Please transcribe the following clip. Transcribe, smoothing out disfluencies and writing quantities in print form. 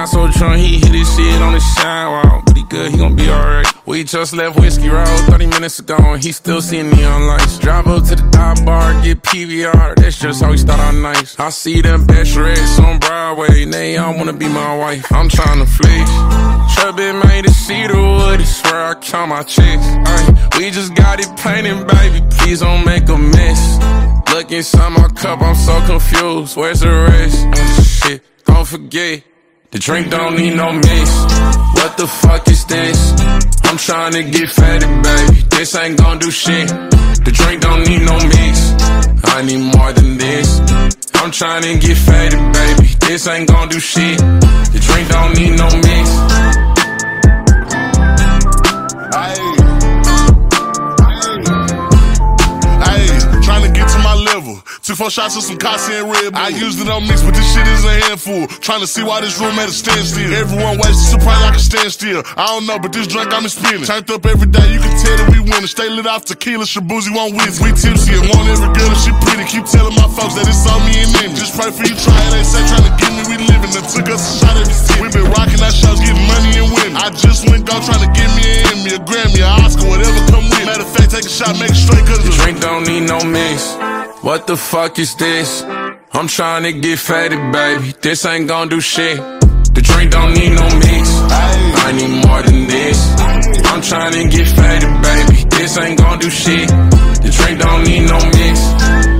so drunk, he hit his shit on the sidewalk. But he good, he gon' be alright. We just left Whiskey Road 30 minutes ago, and he still seeing neon lights. Drive up to the dive bar, get PVR, that's just how we start our nights. I see them bachelorettes on Broadway, and they all wanna be my wife. I'm tryna flex. Trap been made to see the wood, I swear I count my checks. We just got it painted, baby, please don't make a mess. Look inside my cup, I'm so confused, where's the rest? Shit, don't forget, the drink don't need no mix. What the fuck is this? I'm tryna get fatted, baby, this ain't gon' do shit. The drink don't need no mix, I need more than this. I'm tryna get fatted, baby, this ain't gon' do shit. The drink don't need no mix. Tryna get to my level. Took 4 shots of some Kasi and Red Bull. I usually don't mix, but this shit is a handful. Tryna see why this room at a standstill. Everyone wasted, surprised I can stand still. I don't know, but this drink got me spinning. Turned up every day, you can tell that we winning. Stay lit off tequila, Shabuzi won't win. We tipsy and want every girl and she pretty. Keep telling my folks that it's on me and them. Just pray for you, try it, ain't say tryna get me, we living. Then took us a shot every city. We been rocking our shows, getting money and winning. I just went go tryna get me an Emmy, a Grammy, an Oscar, whatever come with. Matter of fact, take a shot, make it straight, cause the drink don't need no mix. What the fuck is this? I'm tryna get fatted, baby, this ain't gon' do shit. The drink don't need no mix, I need more than this. I'm tryna get fatted, baby, this ain't gon' do shit. The drink don't need no mix.